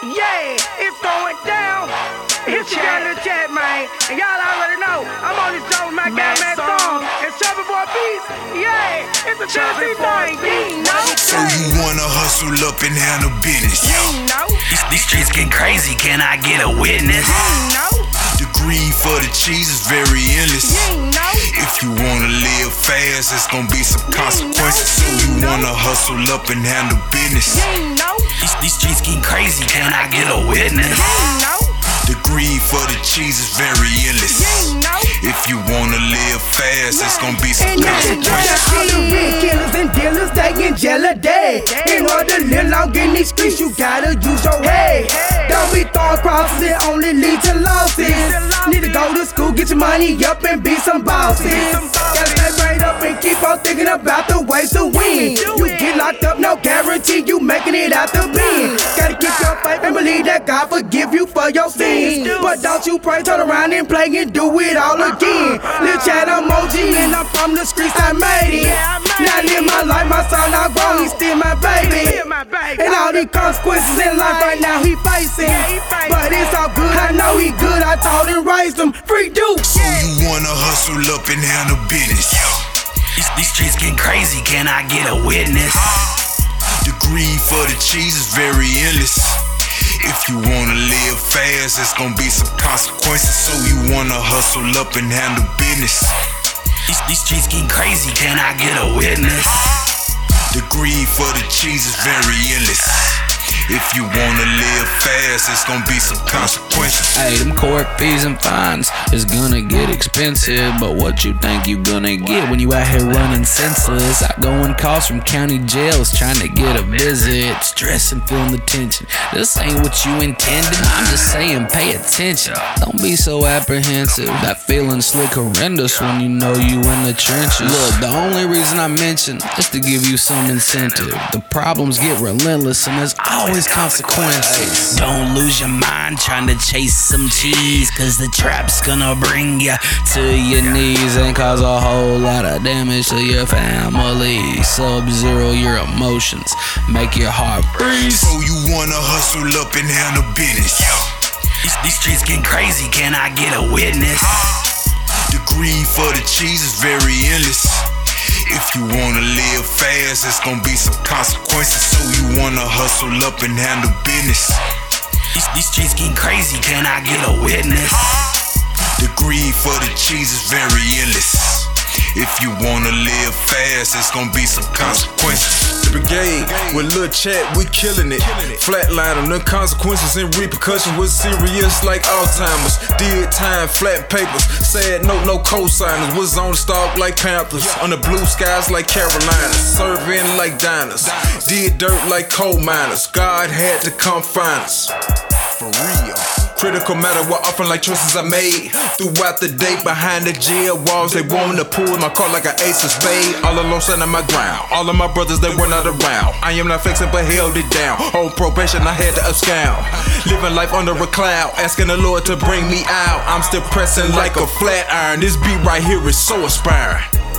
Yeah, it's going down. Hit you down in the chat, man. And y'all already know, I'm on this joke with my guy, Matt Song. And Chubby Boy Beats. Yeah, it's a Tennessee thing. You know? So you wanna hustle up and handle business? You know? These streets getting crazy, can I get a witness? You know? The greed for the cheese is very endless. You know? If you wanna live fast, it's gonna be some consequences. So you wanna hustle up and handle business? You know? These streets getting crazy, can I get a witness? You know? The greed for the cheese is very endless. You know? If you wanna live fast, it's gonna be some And that's consequences. all the real killers and dealers, they in jail a day. In order to live long in these streets, you gotta use your head. Don't be throwing crosses, it only leads to losses. Need to go to school, get your money up and be some bosses. Gotta stay right up and keep on thinking about the ways to win. You get locked up, no guarantee you making it out the bin. Gotta keep your faith and believe that God forgive you for your sins. But don't you pray, turn around and play and do it all again. Lil' Chad emoji, and I'm from the streets, I made it. Now I live my life, my son not grown, he's still my baby. And all these consequences in life right now he facing. But it's all good, I know he good, I taught and raised him. Free Duke. So you wanna hustle up and handle business? These streets getting crazy, can I get a witness? The greed for the cheese is very endless. If you wanna live fast, it's gonna be some consequences. So you wanna hustle up and handle business? These streets getting crazy, can I get a witness? The greed for the cheese is very endless. If you wanna live fast, it's gonna be some consequences. Hey, them court fees and fines is gonna get expensive. But what you think you gonna get when you out here running senseless? Outgoing calls from county jails trying to get a visit. Stress and feeling the tension. This ain't what you intended. I'm just saying, pay attention. Don't be so apprehensive. That feeling's slick horrendous when you know you in the trenches. Look, the only reason I mention is to give you some incentive. The problems get relentless and there's always consequences. Don't lose your mind trying to chase some cheese, cause the trap's gonna bring you To your knees and cause a whole lot of damage to your family. Sub-zero your emotions, make your heart freeze. So you wanna hustle up and handle business? These streets getting crazy, can I get a witness? The greed for the cheese is very endless. If you wanna live fast, it's gonna be some consequences. So you wanna hustle up and handle business? These streets getting crazy, can I get a witness? The greed for the cheese is very endless. If you wanna live fast, it's gonna be some consequences. The brigade with Lil Chat, we killing it. Flatline on the consequences and repercussions was serious like Alzheimer's. Did time, flat papers, sad note, no co-signers. Was on stalk like Panthers, on the blue skies like Carolinas. Serving like diners, did dirt like coal miners. God had to come find us, for real. Critical matter were often like choices I made throughout the day behind the jail walls. They wanted to pull my car like an ace of spade. All alone standing my ground. All of my brothers, they were not around. I am not flexing but held it down. On probation, I had to upscale. Living life under a cloud, asking the Lord to bring me out. I'm still pressing like a flat iron. This beat right here is so inspiring.